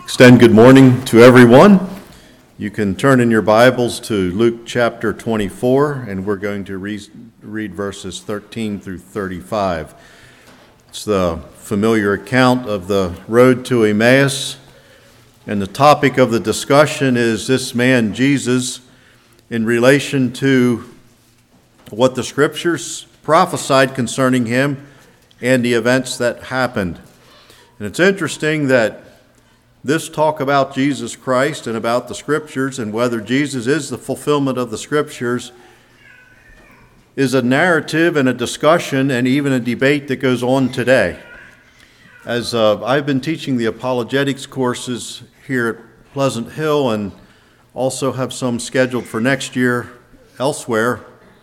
Extend good morning to everyone. You can turn in your Bibles to Luke chapter 24, and we're going to read verses 13 through 35. It's the familiar account of the road to Emmaus, and the topic of the discussion is this man, Jesus, in relation to what the Scriptures prophesied concerning him and the events that happened. And it's interesting that this talk about Jesus Christ and about the Scriptures and whether Jesus is the fulfillment of the Scriptures is a narrative and a discussion and even a debate that goes on today. As I've been teaching the apologetics courses here at Pleasant Hill and also have some scheduled for next year elsewhere,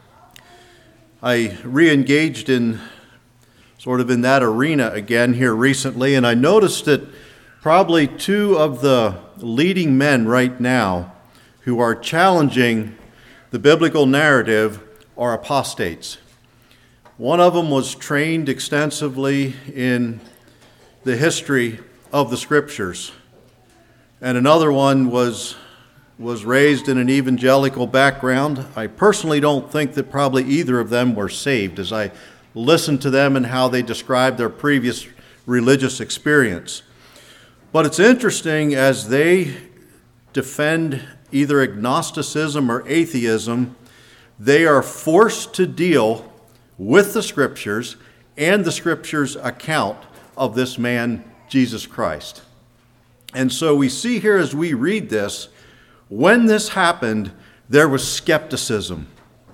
I re-engaged in sort of in that arena again here recently, and I noticed that probably two of the leading men right now who are challenging the biblical narrative are apostates. One of them was trained extensively in the history of the Scriptures, and another one was raised in an evangelical background. I personally don't think that probably either of them were saved as I listened to them and how they described their previous religious experience. But it's interesting as they defend either agnosticism or atheism, they are forced to deal with the Scriptures and the Scriptures' account of this man, Jesus Christ. And so we see here as we read this, when this happened, there was skepticism.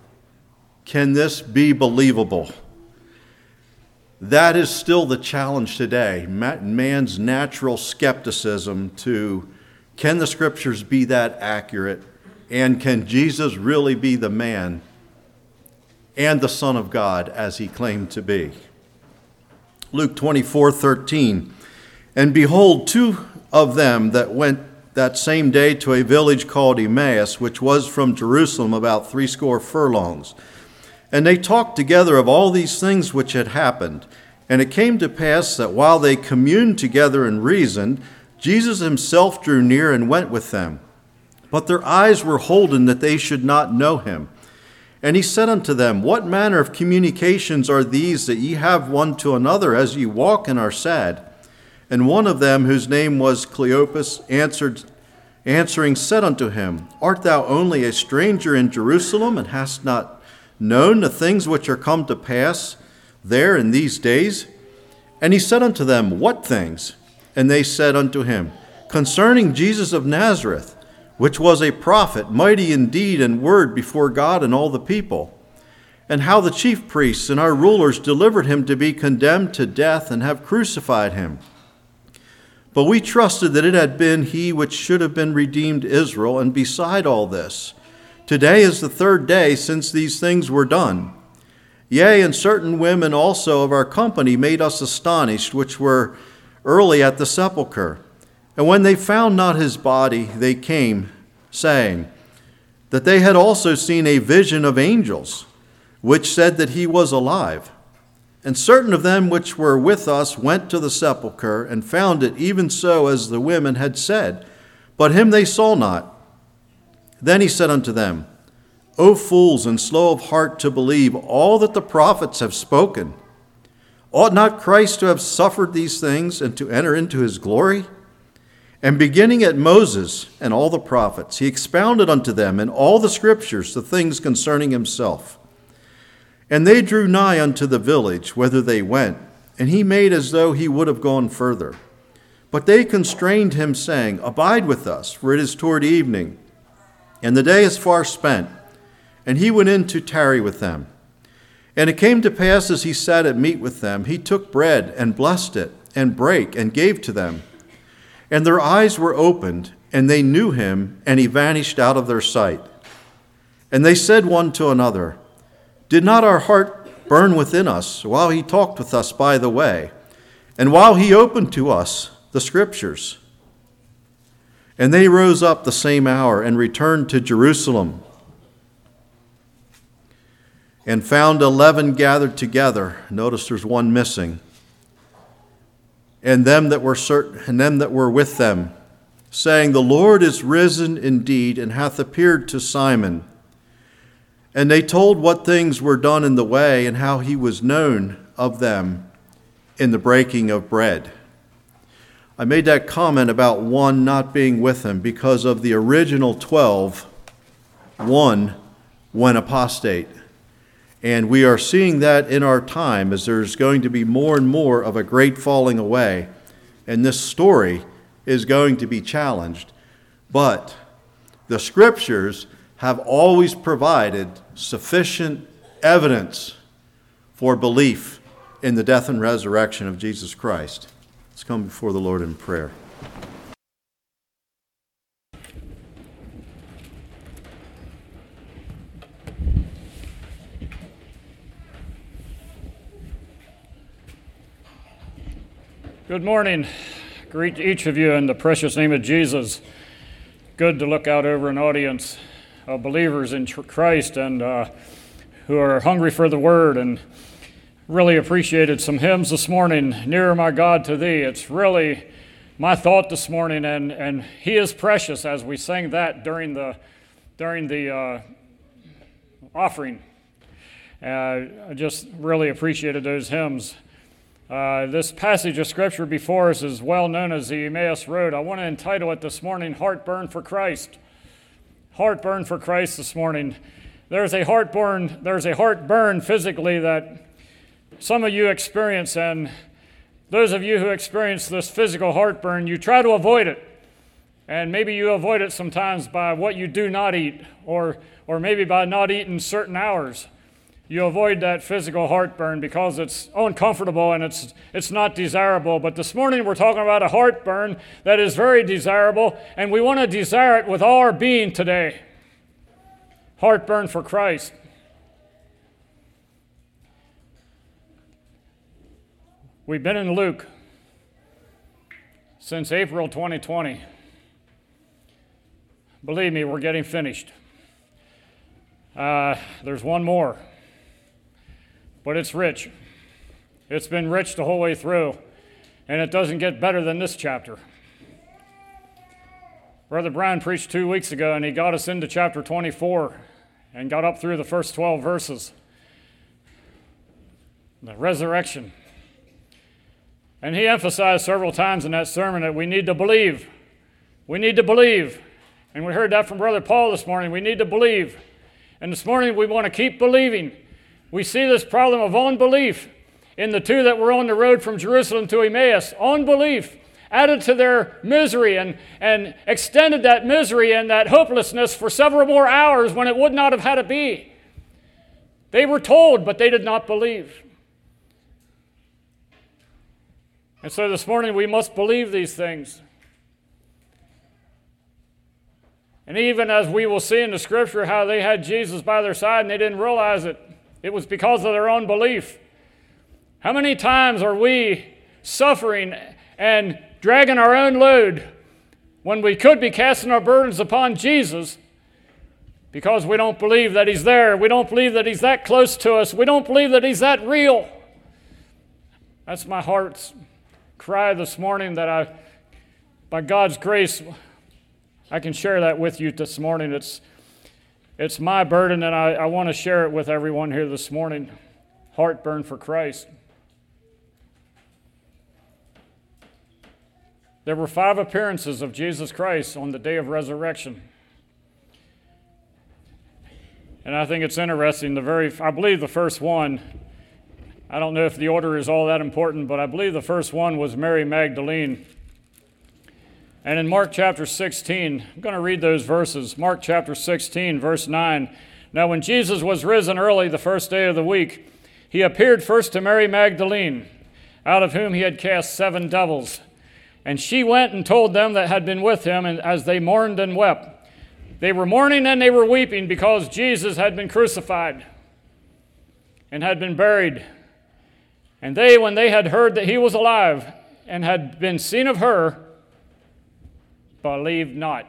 Can this be believable? That is still the challenge today, man's natural skepticism to, can the Scriptures be that accurate? And can Jesus really be the man and the Son of God as he claimed to be? Luke 24:13, and behold, two of them that went that same day to a village called Emmaus, which was from Jerusalem about 80 furlongs. And they talked together of all these things which had happened. And it came to pass that while they communed together and reasoned, Jesus himself drew near and went with them. But their eyes were holden that they should not know him. And he said unto them, What manner of communications are these that ye have one to another as ye walk and are sad? And one of them, whose name was Cleopas, answering said unto him, Art thou only a stranger in Jerusalem, and hast not known the things which are come to pass there in these days? And he said unto them, What things? And they said unto him, Concerning Jesus of Nazareth, which was a prophet, mighty in deed and word before God and all the people, and how the chief priests and our rulers delivered him to be condemned to death and have crucified him. But we trusted that it had been he which should have been redeemed Israel, and beside all this, today is the third day since these things were done. Yea, and certain women also of our company made us astonished, which were early at the sepulchre. And when they found not his body, they came, saying that they had also seen a vision of angels, which said that he was alive. And certain of them which were with us went to the sepulchre, and found it even so as the women had said, but him they saw not. Then he said unto them, O fools, and slow of heart to believe all that the prophets have spoken. Ought not Christ to have suffered these things, and to enter into his glory? And beginning at Moses and all the prophets, he expounded unto them in all the Scriptures the things concerning himself. And they drew nigh unto the village whither they went, and he made as though he would have gone further. But they constrained him, saying, Abide with us, for it is toward evening, and the day is far spent. And he went in to tarry with them. And it came to pass, as he sat at meat with them, he took bread, and blessed it, and brake, and gave to them. And their eyes were opened, and they knew him, and he vanished out of their sight. And they said one to another, Did not our heart burn within us while he talked with us by the way, and while he opened to us the Scriptures? And they rose up the same hour, and returned to Jerusalem, and found 11 gathered together. Notice there's one missing. And them that were with them, saying, "The Lord is risen indeed, and hath appeared to Simon." And they told what things were done in the way, and how he was known of them in the breaking of bread. I made that comment about one not being with him because of the original 12, one went apostate. And we are seeing that in our time as there's going to be more and more of a great falling away. And this story is going to be challenged. But the scriptures have always provided sufficient evidence for belief in the death and resurrection of Jesus Christ. Let's come before the Lord in prayer. Good morning. Greet each of you in the precious name of Jesus. Good to look out over an audience of believers in Christ and who are hungry for the Word, and really appreciated some hymns this morning. Nearer, my God, to Thee. It's really my thought this morning, and He is precious, as we sang that during the offering. I just really appreciated those hymns. This passage of Scripture before us is well known as the Emmaus Road. I want to entitle it this morning, Heartburn for Christ. Heartburn for Christ this morning. There's a heartburn physically that some of you experience, and those of you who experience this physical heartburn, you try to avoid it. And maybe you avoid it sometimes by what you do not eat, or maybe by not eating certain hours. You avoid that physical heartburn because it's uncomfortable and it's not desirable. But this morning we're talking about a heartburn that is very desirable, and we want to desire it with all our being today. Heartburn for Christ. We've been in Luke since April 2020. Believe me, we're getting finished. There's one more. But it's rich. It's been rich the whole way through, and it doesn't get better than this chapter. Brother Brian preached 2 weeks ago, and he got us into chapter 24 and got up through the first 12 verses. The resurrection. And he emphasized several times in that sermon that we need to believe. We need to believe. And we heard that from Brother Paul this morning. We need to believe. And this morning we want to keep believing. We see this problem of unbelief in the two that were on the road from Jerusalem to Emmaus. Unbelief added to their misery and extended that misery and that hopelessness for several more hours when it would not have had to be. They were told, but they did not believe. And so this morning we must believe these things. And even as we will see in the Scripture how they had Jesus by their side and they didn't realize it. It was because of their unbelief. How many times are we suffering and dragging our own load when we could be casting our burdens upon Jesus because we don't believe that He's there. We don't believe that He's that close to us. We don't believe that He's that real. That's my heart's cry this morning, that by God's grace, I can share that with you this morning. It's my burden, and I want to share it with everyone here this morning. Heartburn for Christ. There were 5 appearances of Jesus Christ on the day of resurrection. And I think it's interesting, I believe the first one, I don't know if the order is all that important, but I believe the first one was Mary Magdalene. And in Mark chapter 16, I'm going to read those verses. Mark chapter 16, verse 9. Now when Jesus was risen early the first day of the week, He appeared first to Mary Magdalene, out of whom He had cast 7 devils. And she went and told them that had been with Him, and as they mourned and wept. They were mourning and they were weeping because Jesus had been crucified and had been buried. And they, when they had heard that He was alive and had been seen of her, believed not.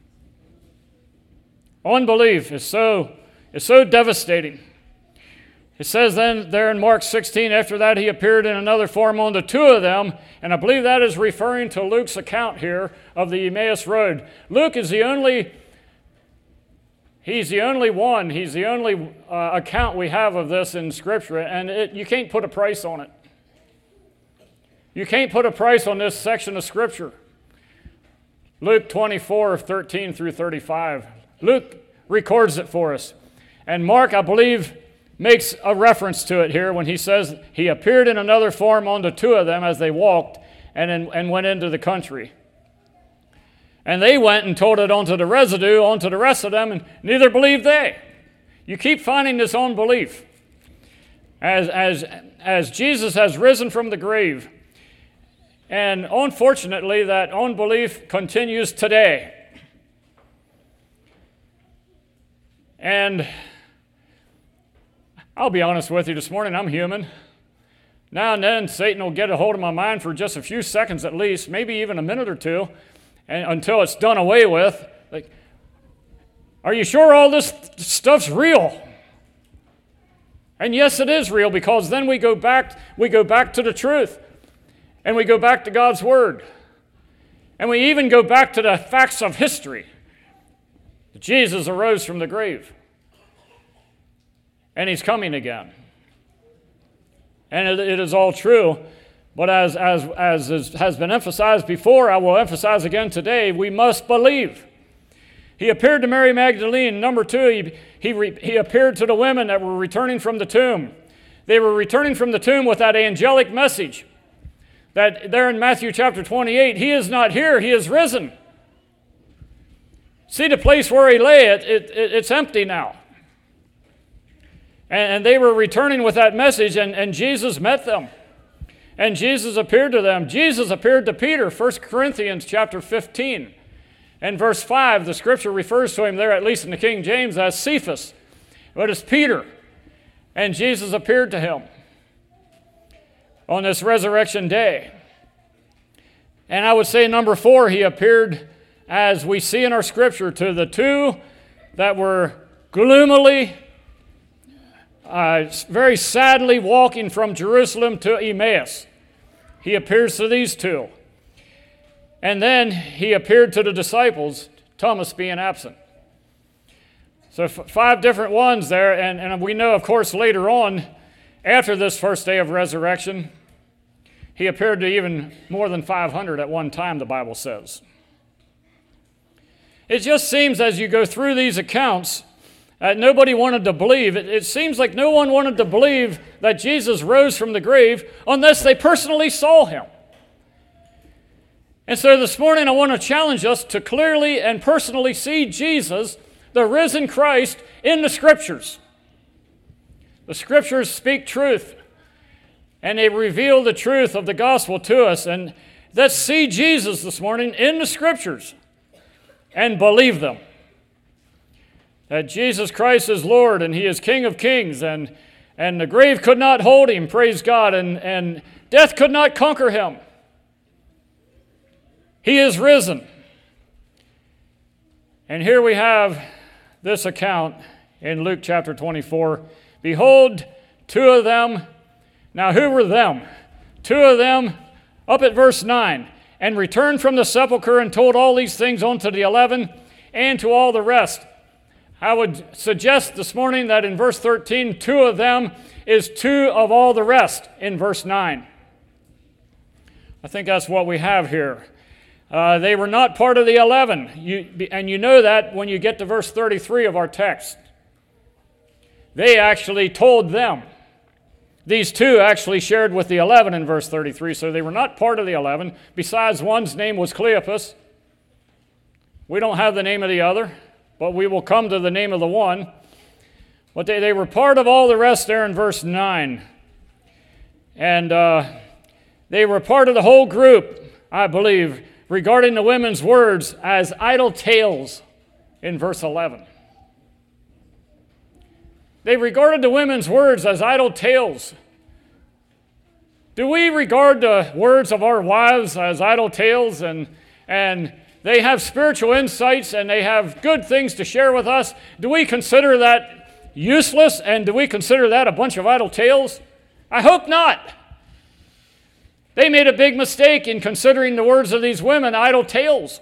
Unbelief is so devastating. It says then there in Mark 16, after that he appeared in another form unto two of them, and I believe that is referring to Luke's account here of the Emmaus Road. Luke is the only account we have of this in Scripture, and you can't put a price on it. You can't put a price on this section of Scripture. Luke 24, 13 through 35. Luke records it for us. And Mark, I believe, makes a reference to it here when he says he appeared in another form unto two of them as they walked and went into the country. And they went and told it unto the residue, unto the rest of them, and neither believed they. You keep finding this unbelief. As Jesus has risen from the grave, and unfortunately that unbelief continues today. And I'll be honest with you this morning, I'm human. Now and then Satan will get a hold of my mind for just a few seconds at least, maybe even a minute or two, and until it's done away with. Like, are you sure all this stuff's real? And yes, it is real, because then we go back to the truth, and we go back to God's Word, and we even go back to the facts of history. Jesus arose from the grave. And he's coming again. And it is all true. But as has been emphasized before, I will emphasize again today, we must believe. He appeared to Mary Magdalene. Number two, he appeared to the women that were returning from the tomb. They were returning from the tomb with that angelic message. That there in Matthew chapter 28, he is not here, he is risen. See the place where he lay, it's empty now. And they were returning with that message, and Jesus met them. And Jesus appeared to them. Jesus appeared to Peter, 1 Corinthians chapter 15. And verse 5, the Scripture refers to him there, at least in the King James, as Cephas. But it's Peter. And Jesus appeared to him on this resurrection day. And I would say number 4, he appeared, as we see in our Scripture, to the two that were gloomily, very sadly walking from Jerusalem to Emmaus. He appears to these two. And then he appeared to the disciples, Thomas being absent. So 5 different ones there, and we know, of course, later on, after this first day of resurrection, he appeared to even more than 500 at one time, the Bible says. It just seems as you go through these accounts, nobody wanted to believe. It seems like no one wanted to believe that Jesus rose from the grave unless they personally saw him. And so this morning I want to challenge us to clearly and personally see Jesus, the risen Christ, in the Scriptures. The Scriptures speak truth, and they reveal the truth of the gospel to us. And let's see Jesus this morning in the Scriptures and believe them. That Jesus Christ is Lord, and he is King of kings, and the grave could not hold him, praise God, and death could not conquer him. He is risen. And here we have this account in Luke chapter 24. Behold, 2 of them. Now who were them? 2 of them, up at verse 9, and returned from the sepulchre and told all these things unto the 11 and to all the rest. I would suggest this morning that in verse 13, 2 of them is 2 of all the rest in verse 9. I think that's what we have here. They were not part of the 11, and you know that when you get to verse 33 of our text. They actually told them. These 2 actually shared with the 11 in verse 33, so they were not part of the 11. Besides, one's name was Cleopas. We don't have the name of the other, but we will come to the name of the one. But they were part of all the rest there in verse 9. And they were part of the whole group, I believe, regarding the women's words as idle tales in verse 11. They regarded the women's words as idle tales. Do we regard the words of our wives as idle tales, and they have spiritual insights and they have good things to share with us? Do we consider that useless, and do we consider that a bunch of idle tales? I hope not. They made a big mistake in considering the words of these women idle tales.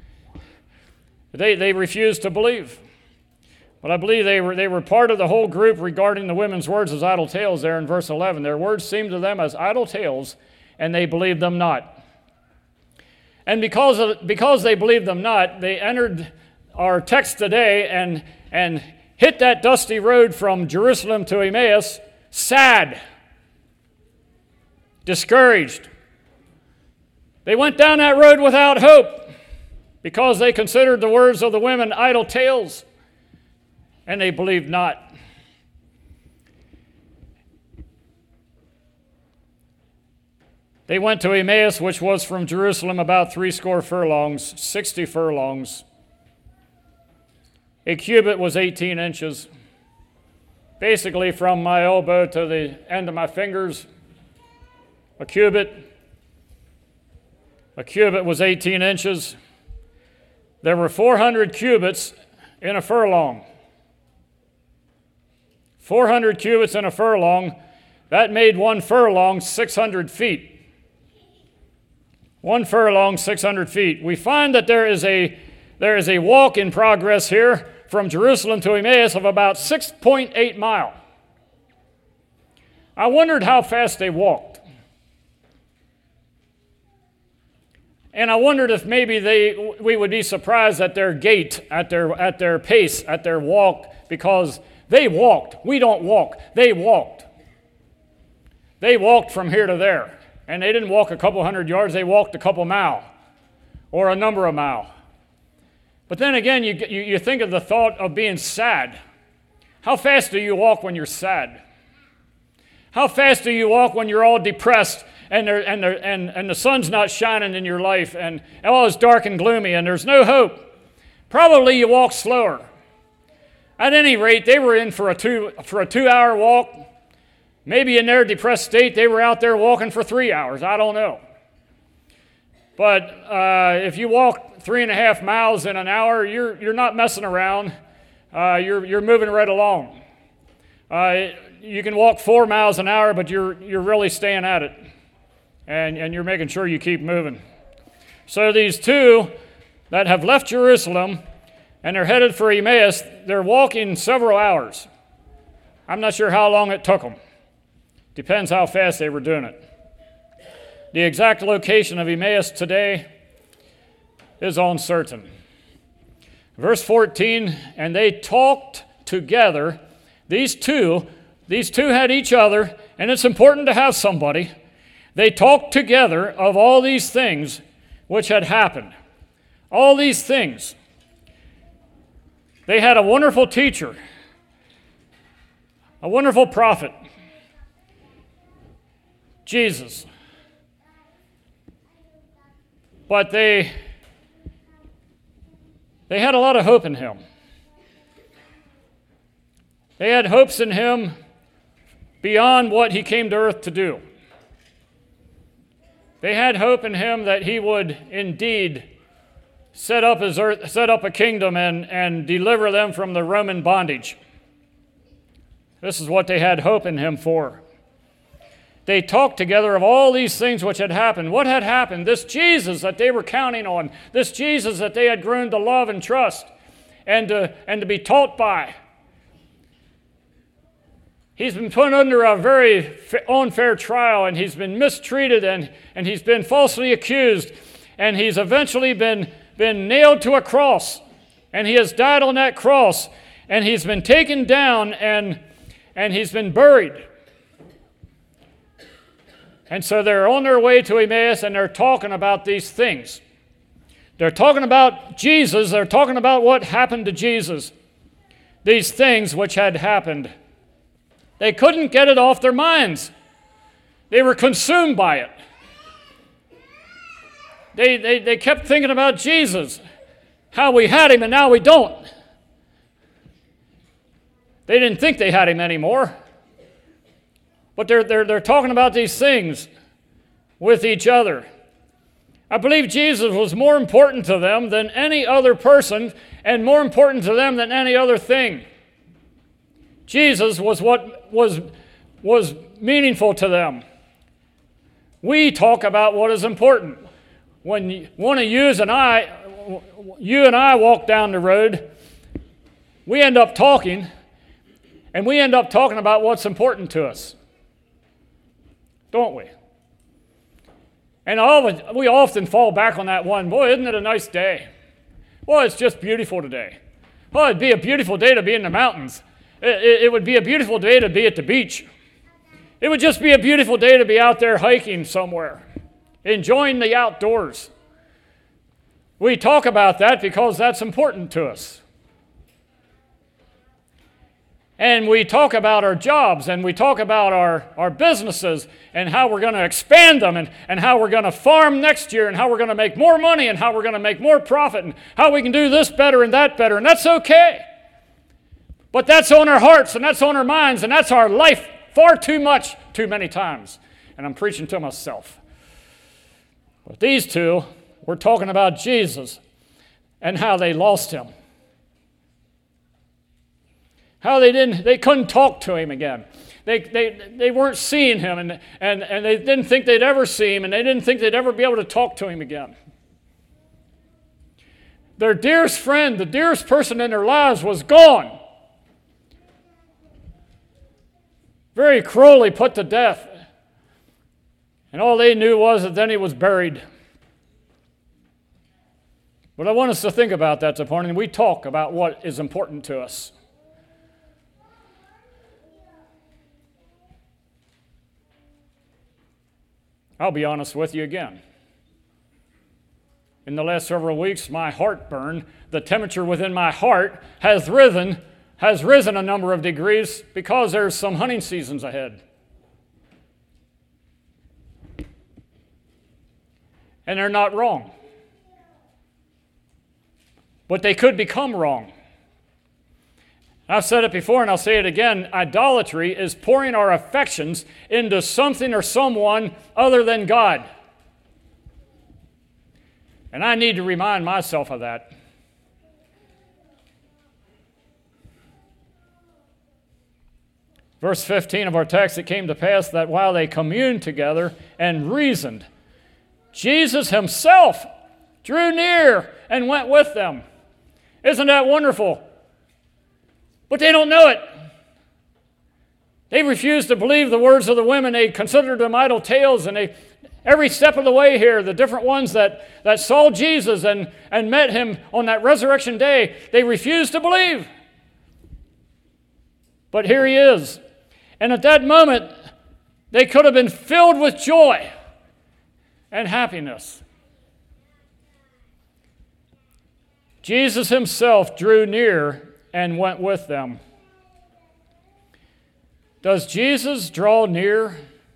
They refused to believe. But I believe they were part of the whole group regarding the women's words as idle tales there in verse 11. Their words seemed to them as idle tales, and they believed them not. And because they believed them not, they entered our text today and hit that dusty road from Jerusalem to Emmaus sad, discouraged. They went down that road without hope because they considered the words of the women idle tales, and they believed not. They went to Emmaus, which was from Jerusalem about 60 furlongs, 60 furlongs. A cubit was 18 inches. Basically, from my elbow to the end of my fingers, a cubit was 18 inches. There were 400 cubits in a furlong. 400 cubits in a furlong, that made one furlong 600 feet. One furlong, 600 feet. We find that there is a walk in progress here from Jerusalem to Emmaus of about 6.8 miles. I wondered how fast they walked. And I wondered if maybe we would be surprised at their gait, at their pace, at their walk, because they walked. We don't walk. They walked. They walked from here to there. And they didn't walk a couple hundred yards, they walked a couple mile or a number of mile. But then again, you think of the thought of being sad. How fast do you walk when you're sad? How fast do you walk when you're all depressed and the sun's not shining in your life and all is dark and gloomy and there's no hope? Probably you walk slower. At any rate, they were in for a 2-hour walk. Maybe in their depressed state, they were out there walking for 3 hours. I don't know. But if you walk 3.5 miles in an hour, you're not messing around. You're moving right along. You can walk 4 miles an hour, but you're really staying at it, and you're making sure you keep moving. So these two that have left Jerusalem and they're headed for Emmaus, they're walking several hours. I'm not sure how long it took them. Depends how fast they were doing it. The exact location of Emmaus today is uncertain. Verse 14, and they talked together. These two had each other, and it's important to have somebody. They talked together of all these things which had happened. All these things. They had a wonderful teacher, a wonderful prophet, Jesus. But they had a lot of hope in him. They had hopes in him beyond what he came to earth to do. They had hope in him that he would indeed set up a kingdom and deliver them from the Roman bondage. This is what they had hope in him for. They talked together of all these things which had happened. What had happened? This Jesus that they were counting on, this Jesus that they had grown to love and trust and to be taught by. He's been put under a very unfair trial, and he's been mistreated, and he's been falsely accused, and he's eventually been nailed to a cross, and he has died on that cross, and he's been taken down, and he's been buried. And so they're on their way to Emmaus, and they're talking about these things. They're talking about Jesus. They're talking about what happened to Jesus. These things which had happened. They couldn't get it off their minds. They were consumed by it. They kept thinking about Jesus, how we had him and now we don't. They didn't think they had him anymore. But they're talking about these things with each other. I believe Jesus was more important to them than any other person and more important to them than any other thing. Jesus was what was meaningful to them. We talk about what is important. When one of you and I walk down the road, we end up talking, and we end up talking about what's important to us. Don't we? And we often fall back on that one. Boy, isn't it a nice day? Boy, it's just beautiful today. Oh, it'd be a beautiful day to be in the mountains. It would be a beautiful day to be at the beach. It would just be a beautiful day to be out there hiking somewhere, enjoying the outdoors. We talk about that because that's important to us. And we talk about our jobs, and we talk about our businesses, and how we're going to expand them, and how we're going to farm next year, and how we're going to make more money, and how we're going to make more profit, and how we can do this better and that better, and that's okay. But that's on our hearts, and that's on our minds, and that's our life far too many times. And I'm preaching to myself. But these two, we're talking about Jesus and how they lost him. How they couldn't talk to him again. They weren't seeing him, and they didn't think they'd ever see him, and they didn't think they'd ever be able to talk to him again. Their dearest friend, the dearest person in their lives was gone. Very cruelly put to death. And all they knew was that then he was buried. But I want us to think about that this morning. We talk about what is important to us. I'll be honest with you again. In the last several weeks, my heartburn, the temperature within my heart has risen a number of degrees because there's some hunting seasons ahead. And they're not wrong. But they could become wrong. I've said it before and I'll say it again. Idolatry is pouring our affections into something or someone other than God. And I need to remind myself of that. Verse 15 of our text, it came to pass that while they communed together and reasoned, Jesus himself drew near and went with them. Isn't that wonderful? But they don't know it. They refused to believe the words of the women. They considered them idle tales, and every step of the way here, the different ones that saw Jesus and met him on that resurrection day, they refused to believe. But here he is. And at that moment, they could have been filled with joy and happiness. Jesus himself drew near and went with them. Does Jesus draw near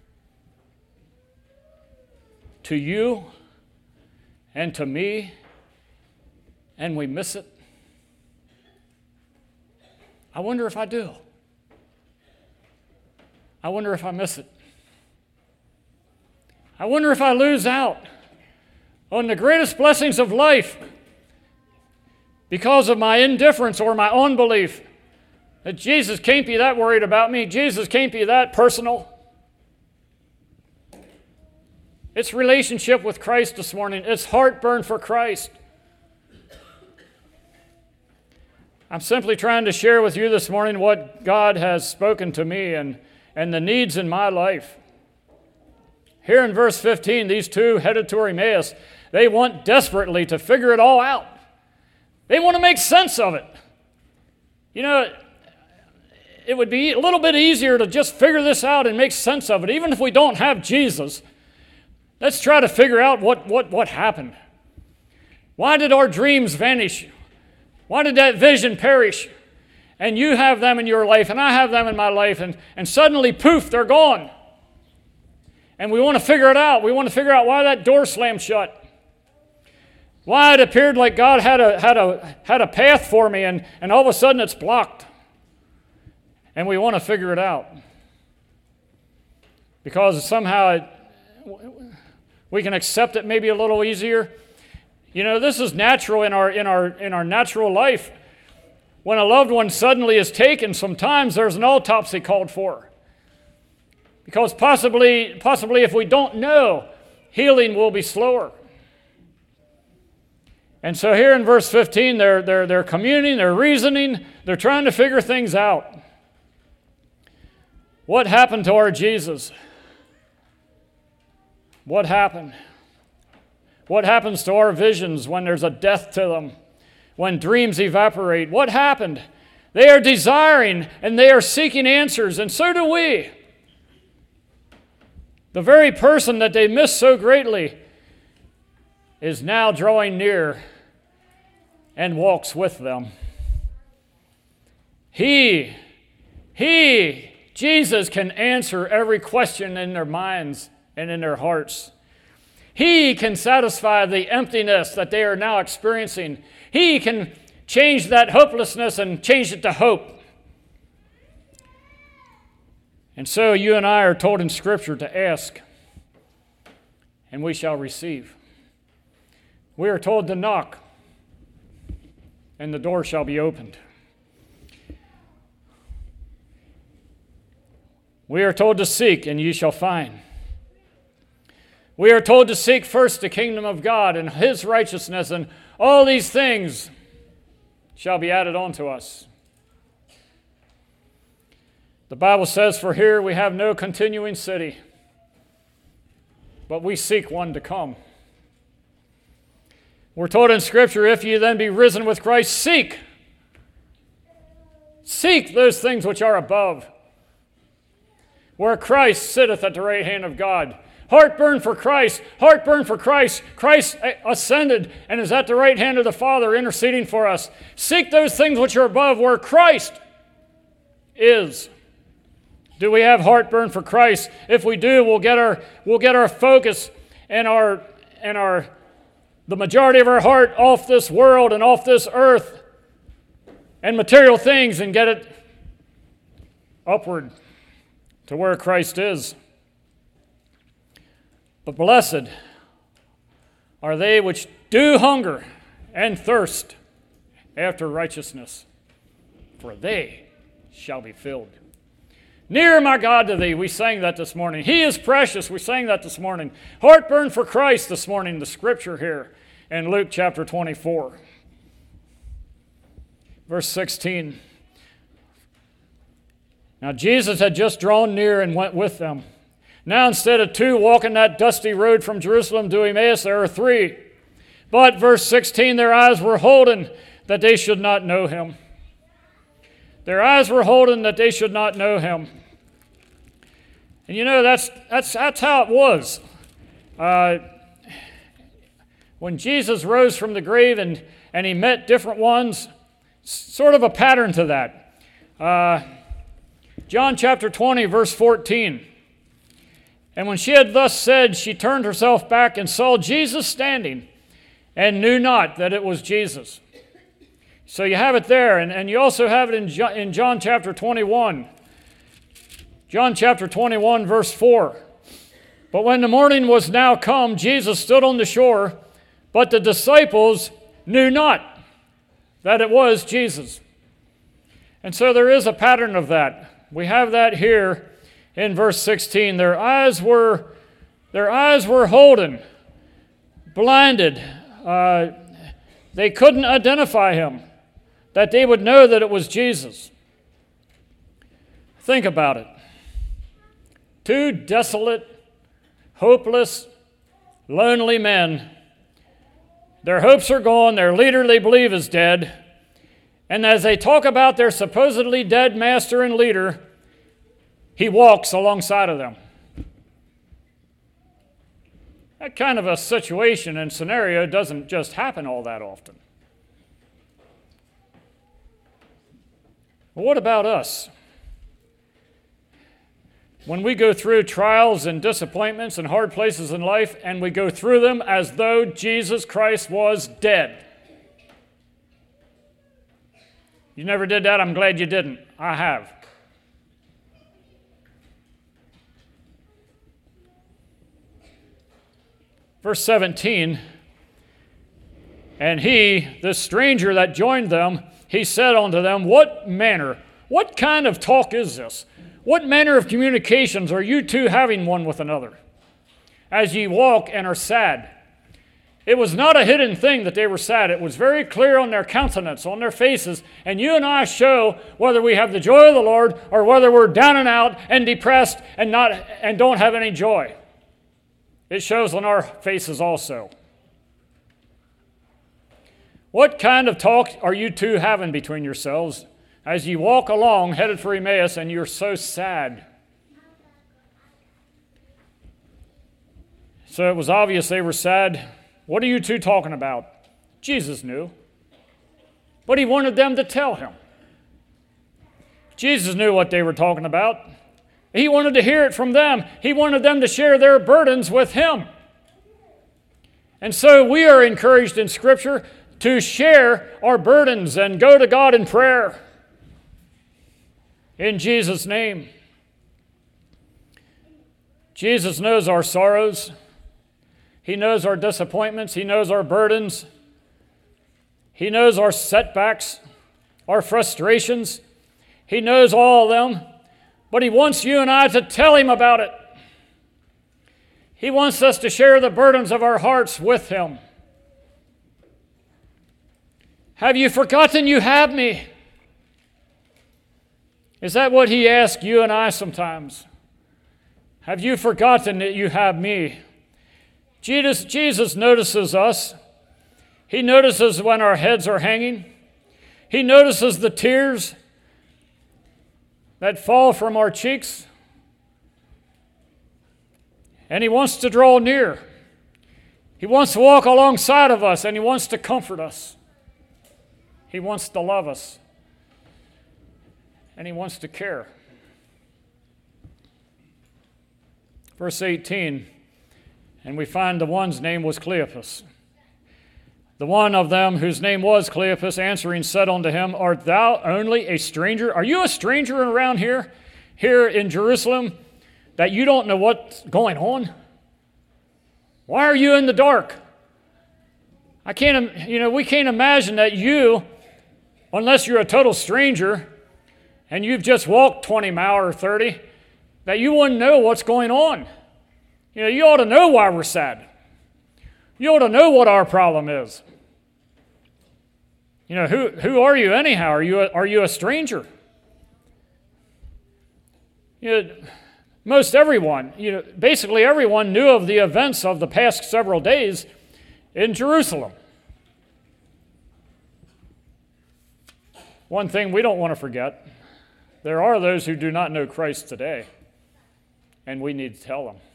to you and to me, and we miss it? I wonder if I do. I wonder if I miss it. I wonder if I lose out on the greatest blessings of life because of my indifference or my unbelief that Jesus can't be that worried about me. Jesus can't be that personal. It's relationship with Christ this morning. It's heartburn for Christ. I'm simply trying to share with you this morning what God has spoken to me and the needs in my life. Here in verse 15, these two headed to Emmaus. They want desperately to figure it all out. They want to make sense of it. You know, it would be a little bit easier to just figure this out and make sense of it. Even if we don't have Jesus, let's try to figure out what happened. Why did our dreams vanish? Why did that vision perish? And you have them in your life, and I have them in my life, and suddenly, poof, they're gone. And we want to figure it out. We want to figure out why that door slammed shut. Why it appeared like God had a path for me, and all of a sudden it's blocked. And we want to figure it out. Because somehow we can accept it maybe a little easier. You know, this is natural in our natural life. when a loved one suddenly is taken, sometimes there's an autopsy called for. Because possibly if we don't know, healing will be slower. And so here in verse 15, they're communing, they're reasoning, they're trying to figure things out. What happened to our Jesus? What happened? What happens to our visions when there's a death to them? When dreams evaporate? What happened? They are desiring and they are seeking answers, and so do we. The very person that they miss so greatly is now drawing near and walks with them. He, Jesus, can answer every question in their minds and in their hearts. He can satisfy the emptiness that they are now experiencing. He can change that hopelessness and change it to hope. And so you and I are told in Scripture to ask, and we shall receive. We are told to knock, and the door shall be opened. We are told to seek, and ye shall find. We are told to seek first the kingdom of God and His righteousness, and all these things shall be added unto us. The Bible says, for here we have no continuing city, but we seek one to come. We're told in Scripture, if ye then be risen with Christ, seek. Seek those things which are above, where Christ sitteth at the right hand of God. Heartburn for Christ, heartburn for Christ. Christ ascended and is at the right hand of the Father interceding for us. Seek those things which are above, where Christ is. Do we have heartburn for Christ? If we do, we'll get our focus and the majority of our heart off this world and off this earth and material things, and get it upward to where Christ is. But blessed are they which do hunger and thirst after righteousness, for they shall be filled. Near, my God, to thee. We sang that this morning. He is precious. We sang that this morning. Heartburn for Christ this morning, the Scripture here in Luke chapter 24. Verse 16. Now Jesus had just drawn near and went with them. Now instead of 2 walking that dusty road from Jerusalem to Emmaus, there are 3. But, verse 16, their eyes were holden that they should not know him. Their eyes were holden that they should not know him. And you know, that's how it was. When Jesus rose from the grave and he met different ones, sort of a pattern to that. John chapter 20, verse 14. And when she had thus said, she turned herself back and saw Jesus standing, and knew not that it was Jesus. So you have it there, and you also have it in John chapter 21. John chapter 21, verse 4. But when the morning was now come, Jesus stood on the shore, but the disciples knew not that it was Jesus. And so there is a pattern of that. We have that here in verse 16. Their eyes were holden, blinded. They couldn't identify him, that they would know that it was Jesus. Think about it. 2 desolate, hopeless, lonely men. Their hopes are gone. Their leader, they believe, is dead. And as they talk about their supposedly dead master and leader, he walks alongside of them. That kind of a situation and scenario doesn't just happen all that often. But what about us? When we go through trials and disappointments and hard places in life, and we go through them as though Jesus Christ was dead. You never did that? I'm glad you didn't. I have. Verse 17, and he, this stranger that joined them, he said unto them, what kind of talk is this? What manner of communications are you two having one with another, as ye walk and are sad? It was not a hidden thing that they were sad. It was very clear on their countenance, on their faces. And you and I show whether we have the joy of the Lord or whether we're down and out and depressed and don't have any joy. It shows on our faces also. What kind of talk are you two having between yourselves as you walk along headed for Emmaus and you're so sad? So it was obvious they were sad. What are you two talking about? Jesus knew. But he wanted them to tell him. Jesus knew what they were talking about. He wanted to hear it from them. He wanted them to share their burdens with him. And so we are encouraged in Scripture to share our burdens and go to God in prayer. In Jesus' name. Jesus knows our sorrows. He knows our disappointments. He knows our burdens. He knows our setbacks, our frustrations. He knows all of them. But he wants you and I to tell him about it. He wants us to share the burdens of our hearts with him. Have you forgotten you have me? Is that what he asks you and I sometimes? Have you forgotten that you have me? Jesus notices us. He notices when our heads are hanging. He notices the tears that fall from our cheeks. And he wants to draw near. He wants to walk alongside of us, and he wants to comfort us. He wants to love us. And he wants to care. Verse 18. And we find the one's name was Cleopas. The one of them whose name was Cleopas, answering, said unto him, Art thou only a stranger? Are you a stranger around here in Jerusalem, that you don't know what's going on? Why are you in the dark? We can't imagine that you, unless you're a total stranger, and you've just walked 20 miles or 30, that you wouldn't know what's going on. You ought to know why we're sad. You ought to know what our problem is. Who are you anyhow? Are you a stranger? Most everyone, basically everyone knew of the events of the past several days in Jerusalem. One thing we don't want to forget, there are those who do not know Christ today, and we need to tell them.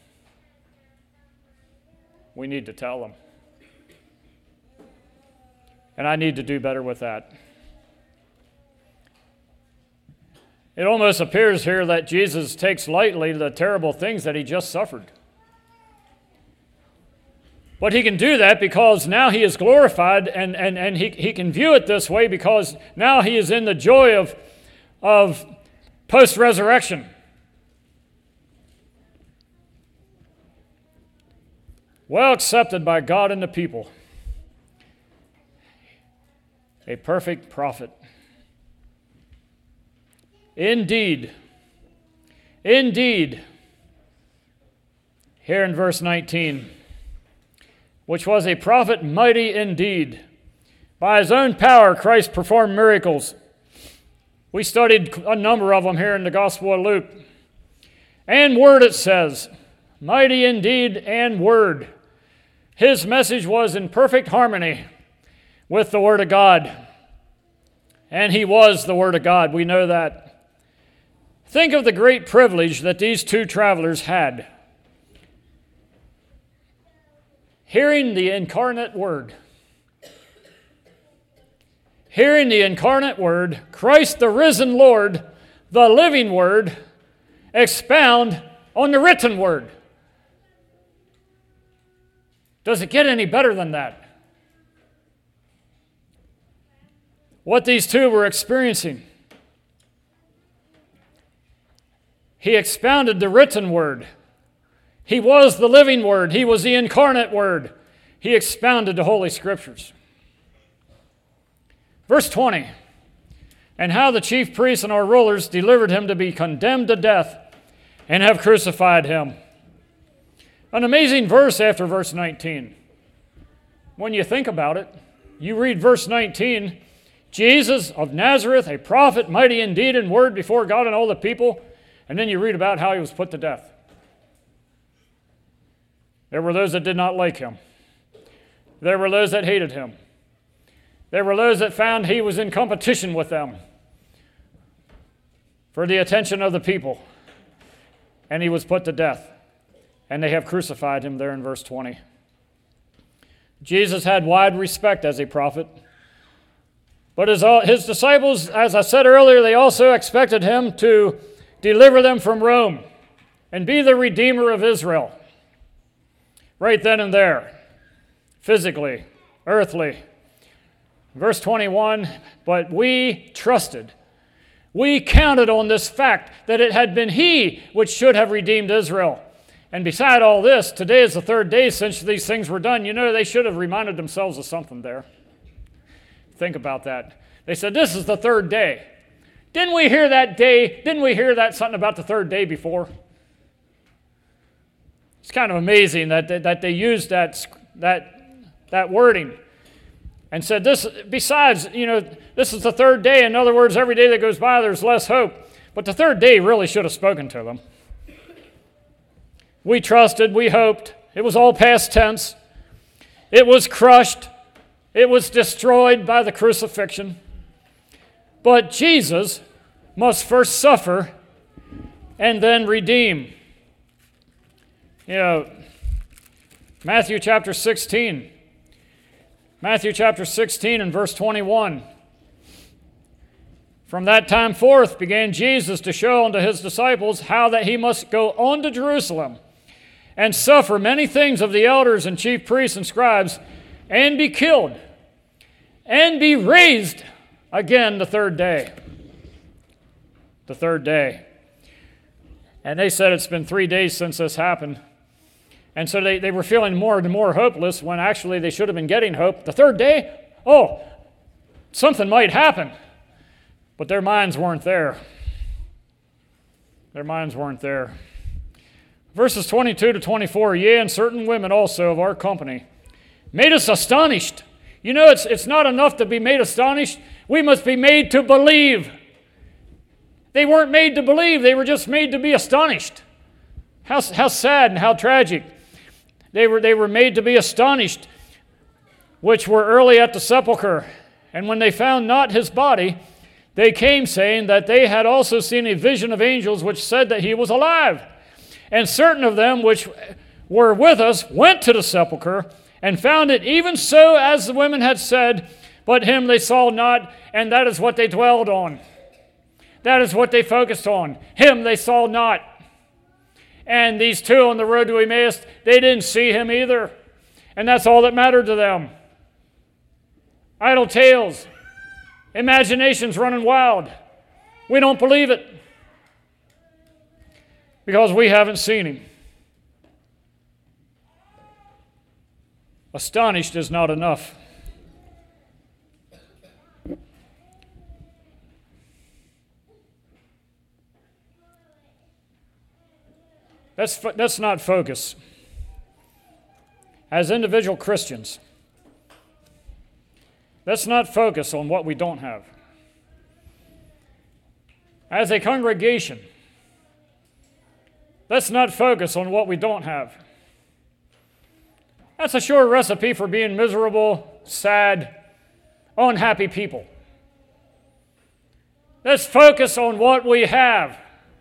We need to tell them. And I need to do better with that. It almost appears here that Jesus takes lightly the terrible things that he just suffered. But he can do that because now he is glorified, and he can view it this way because now he is in the joy of post-resurrection. Well accepted by God and the people. A perfect prophet. Indeed, here in verse 19, which was a prophet mighty indeed. By his own power, Christ performed miracles. We studied a number of them here in the Gospel of Luke. And word, it says, mighty indeed and word. His message was in perfect harmony with the Word of God. And he was the Word of God. We know that. Think of the great privilege that these two travelers had. Hearing the incarnate Word. Hearing the incarnate Word, Christ the risen Lord, the living Word, expound on the written Word. Does it get any better than that? What these two were experiencing. He expounded the written Word. He was the living Word. He was the incarnate Word. He expounded the Holy Scriptures. Verse 20. and how the chief priests and our rulers delivered him to be condemned to death and have crucified him. An amazing verse after verse 19. When you think about it, you read verse 19, Jesus of Nazareth, a prophet, mighty in deed and word before God and all the people, and then you read about how he was put to death. There were those that did not like him. There were those that hated him. There were those that found he was in competition with them for the attention of the people. And he was put to death. And they have crucified him there in verse 20. Jesus had wide respect as a prophet. But his disciples, as I said earlier, they also expected him to deliver them from Rome and be the Redeemer of Israel. Right then and there, physically, earthly. Verse 21, but we trusted. We counted on this fact that it had been he which should have redeemed Israel. And beside all this, today is the third day since these things were done. You know, they should have reminded themselves of something there. Think about that. They said, this is the third day. Didn't we hear that day? Didn't we hear that something about the third day before? It's kind of amazing that they used that wording and said this. Besides, this is the third day. In other words, every day that goes by, there's less hope. But the third day really should have spoken to them. We trusted, we hoped. It was all past tense. It was crushed. It was destroyed by the crucifixion. But Jesus must first suffer and then redeem. Matthew chapter 16. Matthew chapter 16 and verse 21. From that time forth began Jesus to show unto his disciples how that he must go on to Jerusalem and suffer many things of the elders and chief priests and scribes, and be killed, and be raised again the third day. The third day. And they said it's been 3 days since this happened. And so they were feeling more and more hopeless when actually they should have been getting hope. The third day? Oh, something might happen. But their minds weren't there. Their minds weren't there. Verses 22 to 24, yea, and certain women also of our company made us astonished. It's not enough to be made astonished. We must be made to believe. They weren't made to believe. They were just made to be astonished. How sad and how tragic. They were made to be astonished, which were early at the sepulchre. And when they found not his body, they came saying that they had also seen a vision of angels which said that he was alive. And certain of them which were with us went to the sepulchre and found it even so as the women had said, but him they saw not, and that is what they dwelled on. That is what they focused on. Him they saw not. And these two on the road to Emmaus, they didn't see him either. And that's all that mattered to them. Idle tales. Imaginations running wild. We don't believe it. Because we haven't seen him. Astonished is not enough. That's not focus. As individual Christians, let's not focus on what we don't have. As a congregation, let's not focus on what we don't have. That's a sure recipe for being miserable, sad, unhappy people. Let's focus on what we have.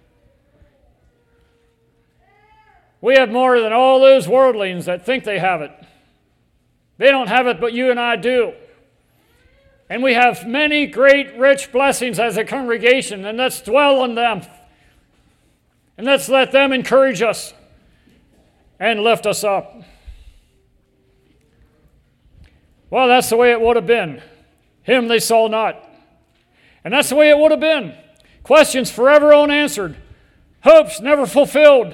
We have more than all those worldlings that think they have it. They don't have it, but you and I do. And we have many great, rich blessings as a congregation, and let's dwell on them. And let's let them encourage us and lift us up. Well, that's the way it would have been. Him they saw not. And that's the way it would have been. Questions forever unanswered. Hopes never fulfilled.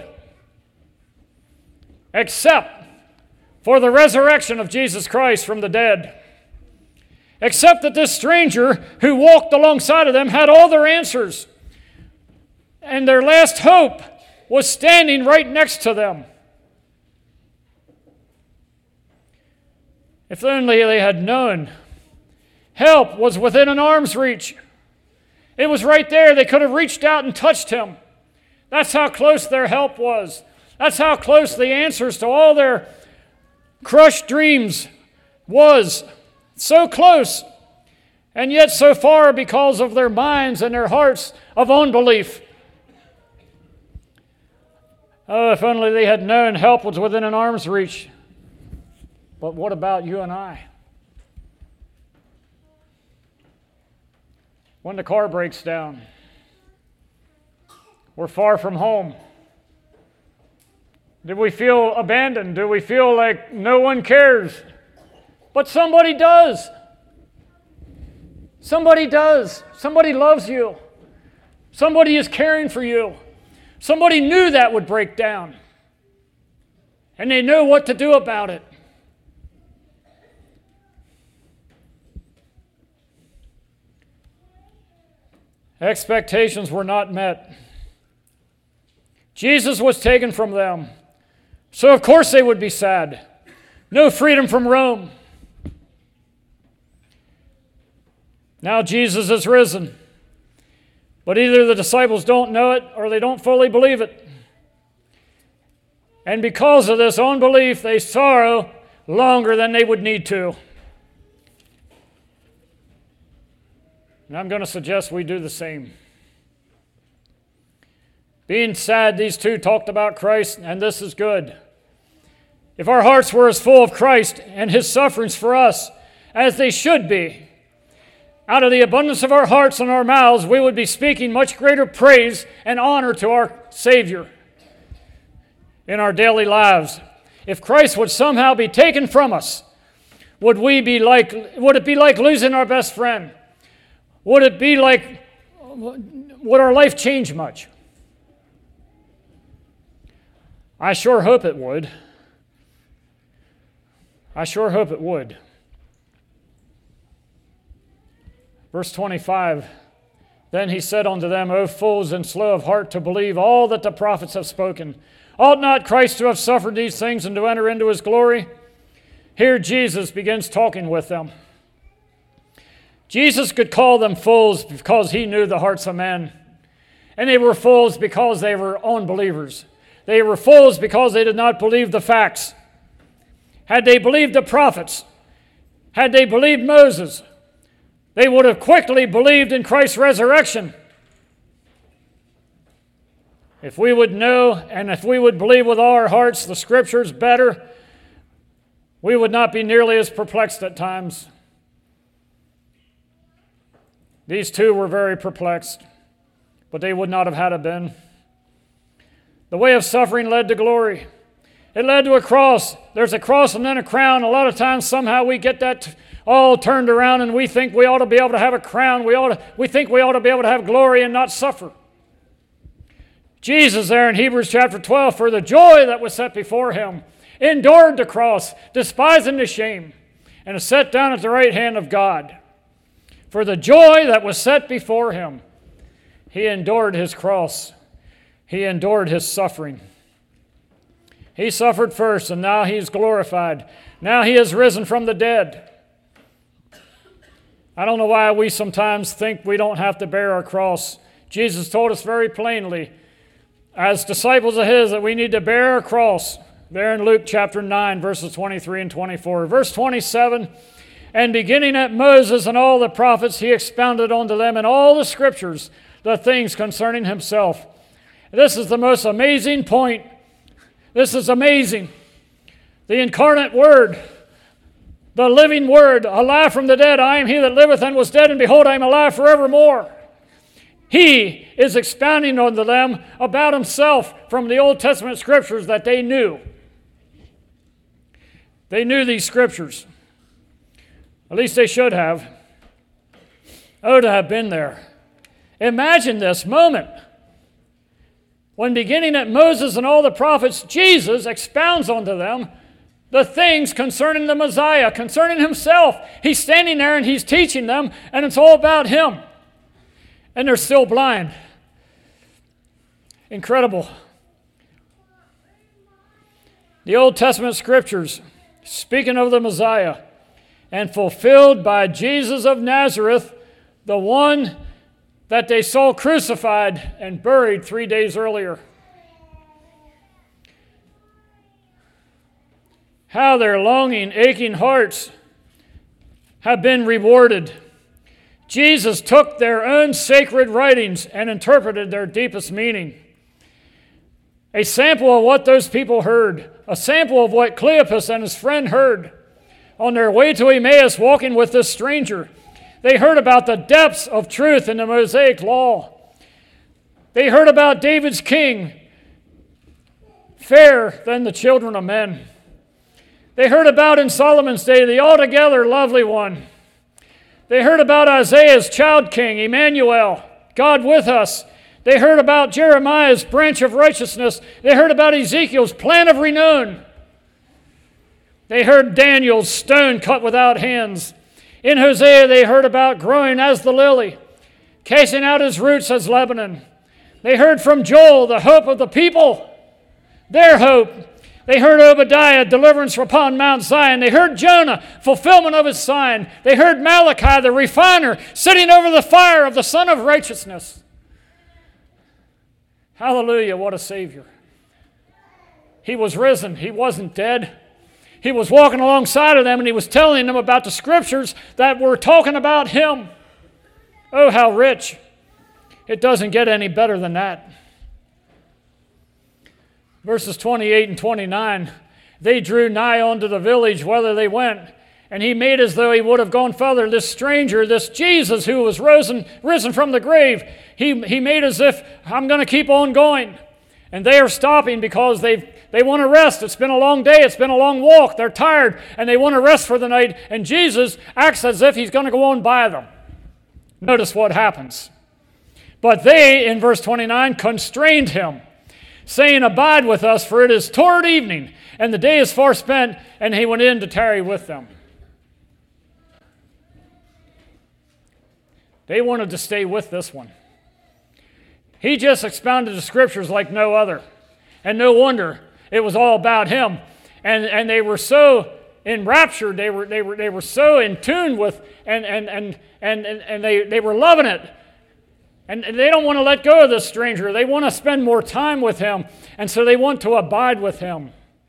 Except for the resurrection of Jesus Christ from the dead. except that this stranger who walked alongside of them had all their answers. And their last hope was standing right next to them. If only they had known. Help was within an arm's reach. It was right there. They could have reached out and touched him. That's how close their help was. That's how close the answers to all their crushed dreams was. So close, and yet so far because of their minds and their hearts of unbelief. Oh, if only they had known help was within an arm's reach. But what about you and I? When the car breaks down, we're far from home. Do we feel abandoned? Do we feel like no one cares? But somebody does. Somebody does. Somebody loves you. Somebody is caring for you. Somebody knew that would break down. And they knew what to do about it. Expectations were not met. Jesus was taken from them. So of course they would be sad. No freedom from Rome. Now Jesus is risen. But either the disciples don't know it or they don't fully believe it. And because of this unbelief, they sorrow longer than they would need to. And I'm going to suggest we do the same. Being sad, these two talked about Christ, and this is good. If our hearts were as full of Christ and his sufferings for us as they should be, out of the abundance of our hearts and our mouths, we would be speaking much greater praise and honor to our Savior in our daily lives. If Christ would somehow be taken from us, would it be like losing our best friend? Would our life change much? I sure hope it would. I sure hope it would. Verse 25, then he said unto them, O fools and slow of heart to believe all that the prophets have spoken. Ought not Christ to have suffered these things and to enter into his glory? Here Jesus begins talking with them. Jesus could call them fools because he knew the hearts of men. And they were fools because they were unbelievers. They were fools because they did not believe the facts. Had they believed the prophets, had they believed Moses, they would have quickly believed in Christ's resurrection. If we would know and if we would believe with all our hearts the Scriptures better, we would not be nearly as perplexed at times. These two were very perplexed, but they would not have had it been. The way of suffering led to glory. It led to a cross. There's a cross and then a crown. A lot of times somehow we get that all turned around and we think we ought to be able to have a crown. We think we ought to be able to have glory and not suffer. Jesus there in Hebrews chapter 12, for the joy that was set before him, endured the cross, despising the shame, and is set down at the right hand of God. For the joy that was set before him, he endured his cross. He endured his suffering. He suffered first, and now he's glorified. Now he is risen from the dead. I don't know why we sometimes think we don't have to bear our cross. Jesus told us very plainly, as disciples of his, that we need to bear our cross. There in Luke chapter 9, verses 23 and 24. Verse 27, and beginning at Moses and all the prophets, he expounded unto them in all the Scriptures the things concerning himself. This is the most amazing point. This is amazing. The incarnate Word, the living Word, alive from the dead. I am he that liveth and was dead, and behold, I am alive forevermore. He is expounding unto them about himself from the Old Testament Scriptures that they knew. They knew these Scriptures. At least they should have. Oh, to have been there. Imagine this moment when beginning at Moses and all the prophets, Jesus expounds unto them the things concerning the Messiah, concerning himself. He's standing there and he's teaching them, and it's all about him. And they're still blind. Incredible. The Old Testament scriptures, speaking of the Messiah, and fulfilled by Jesus of Nazareth, the one that they saw crucified and buried 3 days earlier. How their longing, aching hearts have been rewarded. Jesus took their own sacred writings and interpreted their deepest meaning. A sample of what those people heard, a sample of what Cleopas and his friend heard on their way to Emmaus walking with this stranger. They heard about the depths of truth in the Mosaic law. They heard about David's king, fairer than the children of men. They heard about in Solomon's day the altogether lovely one. They heard about Isaiah's child king, Emmanuel, God with us. They heard about Jeremiah's branch of righteousness. They heard about Ezekiel's plan of renown. They heard Daniel's stone cut without hands. In Hosea, they heard about growing as the lily, casting out his roots as Lebanon. They heard from Joel the hope of the people, their hope. They heard Obadiah, deliverance upon Mount Zion. They heard Jonah, fulfillment of his sign. They heard Malachi, the refiner, sitting over the fire of the Son of Righteousness. Hallelujah, what a Savior. He was risen. He wasn't dead. He was walking alongside of them, and he was telling them about the scriptures that were talking about him. Oh, how rich. It doesn't get any better than that. Verses 28 and 29, they drew nigh unto the village whither they went, and he made as though he would have gone further. This stranger, this Jesus who was risen from the grave, he made as if, I'm going to keep on going. And they are stopping because they want to rest. It's been a long day. It's been a long walk. They're tired, and they want to rest for the night. And Jesus acts as if he's going to go on by them. Notice what happens. But they, in verse 29, constrained him, saying, Abide with us, for it is toward evening, and the day is far spent. And he went in to tarry with them. They wanted to stay with this one. He just expounded the scriptures like no other. And no wonder it was all about him. And they were so enraptured, they were so in tune with, and they were loving it. And they don't want to let go of this stranger. They want to spend more time with him. And so they want to abide with him.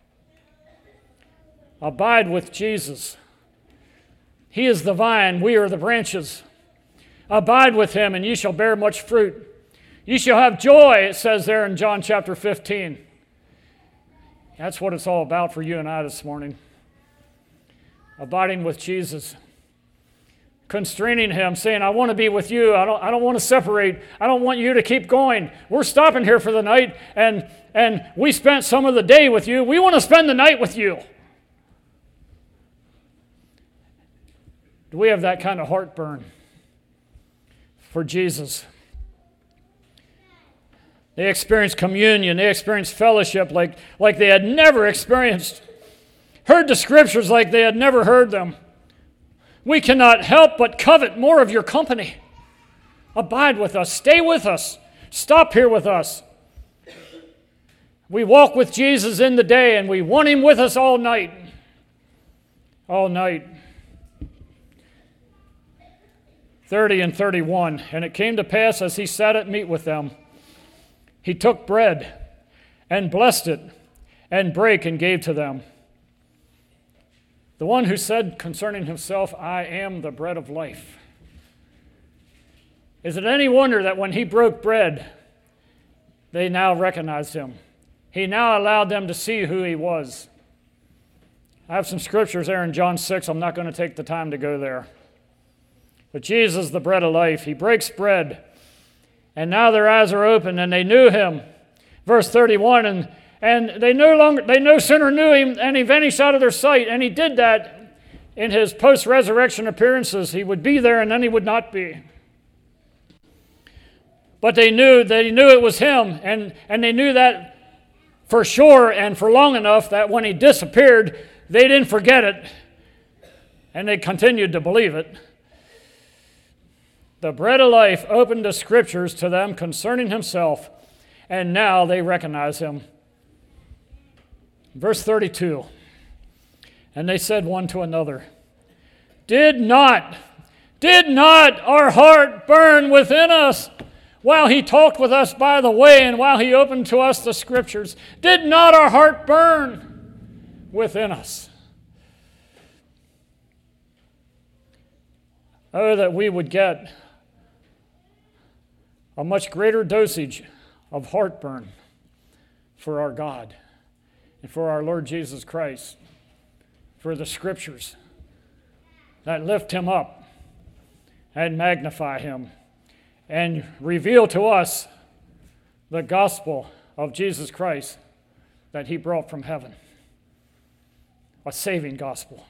Abide with Jesus. He is the vine, we are the branches. Abide with him, and ye shall bear much fruit. Ye shall have joy, it says there in John chapter 15. That's what it's all about for you and I this morning. Abiding with Jesus. Constraining him, saying, I want to be with you. I don't want to separate. I don't want you to keep going. We're stopping here for the night, and we spent some of the day with you. We want to spend the night with you. Do we have that kind of heartburn for Jesus? They experienced communion. They experienced fellowship like they had never experienced. Heard the scriptures like they had never heard them. We cannot help but covet more of your company. Abide with us. Stay with us. Stop here with us. We walk with Jesus in the day, and we want him with us all night. All night. 30 and 31. And it came to pass as he sat at meat with them, he took bread and blessed it and brake and gave to them. The one who said concerning himself, I am the bread of life. Is it any wonder that when he broke bread, they now recognized him? He now allowed them to see who he was. I have some scriptures there in John 6. I'm not going to take the time to go there. But Jesus, the bread of life, he breaks bread. And now their eyes are open, and they knew him. Verse 31, and they no sooner knew him, and he vanished out of their sight. And he did that in his post-resurrection appearances. He would be there, and then he would not be. But they knew it was him, and they knew that for sure and for long enough that when he disappeared, They didn't forget it, and they continued to believe it. The bread of life opened the scriptures to them concerning himself, and now they recognize him. Verse 32, and they said one to another, Did not our heart burn within us while he talked with us by the way and while he opened to us the scriptures? Did not our heart burn within us? Oh, that we would get a much greater dosage of heartburn for our God and for our Lord Jesus Christ, for the scriptures that lift him up and magnify him and reveal to us the gospel of Jesus Christ that he brought from heaven. A saving gospel.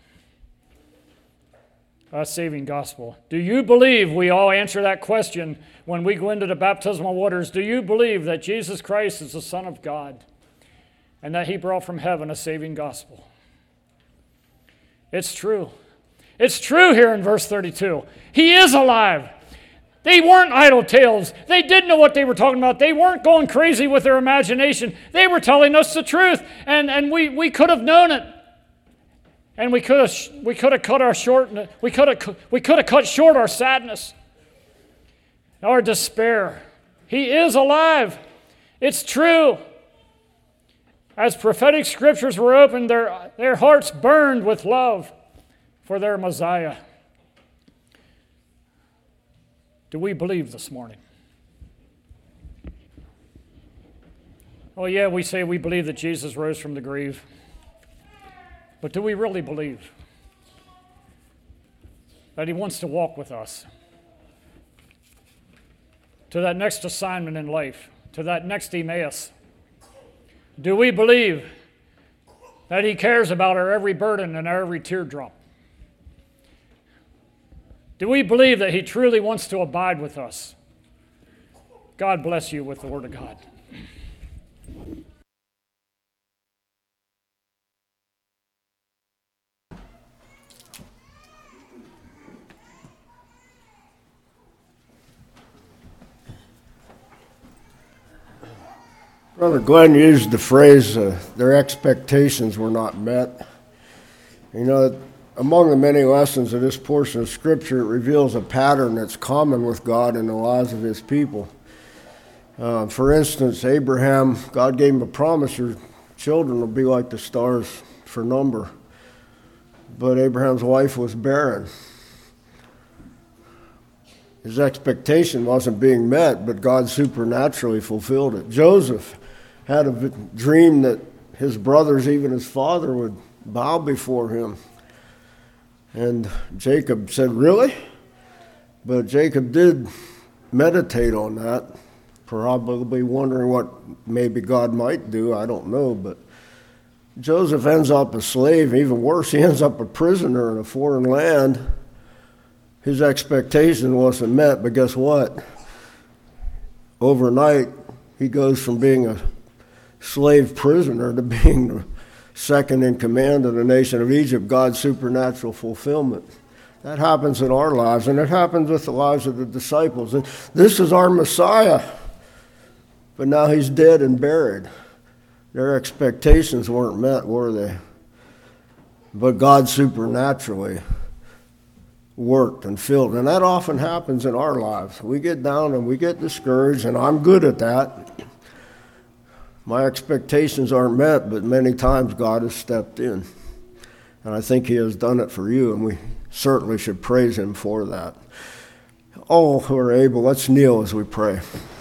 A saving gospel. Do you believe, we all answer that question when we go into the baptismal waters, do you believe that Jesus Christ is the Son of God and that he brought from heaven a saving gospel? It's true. It's true here in verse 32. He is alive. They weren't idle tales. They didn't know what they were talking about. They weren't going crazy with their imagination. They were telling us the truth, and we could have known it. And we could have cut short our sadness, our despair. He is alive. It's true. As prophetic scriptures were opened, their hearts burned with love for their Messiah. Do we believe this morning? Oh yeah, we say we believe that Jesus rose from the grave. But do we really believe that he wants to walk with us to that next assignment in life, to that next Emmaus? Do we believe that he cares about our every burden and our every teardrop? Do we believe that he truly wants to abide with us? God bless you with the word of God. Brother Glenn used the phrase, their expectations were not met. You know, among the many lessons of this portion of Scripture, it reveals a pattern that's common with God in the lives of his people. For instance, Abraham, God gave him a promise, your children will be like the stars for number. But Abraham's wife was barren. His expectation wasn't being met, but God supernaturally fulfilled it. Joseph had a dream that his brothers, even his father, would bow before him. And Jacob said, really? But Jacob did meditate on that, probably wondering what maybe God might do. I don't know. But Joseph ends up a slave. Even worse, he ends up a prisoner in a foreign land. His expectation wasn't met, but guess what? Overnight, he goes from being a slave prisoner to being the second in command of the nation of Egypt, God's supernatural fulfillment. That happens in our lives, and it happens with the lives of the disciples. And this is our Messiah, but now he's dead and buried. Their expectations weren't met, were they? But God supernaturally worked and filled. And that often happens in our lives. We get down and we get discouraged, and I'm good at that. My expectations aren't met, but many times God has stepped in. And I think he has done it for you, and we certainly should praise him for that. All who are able, let's kneel as we pray.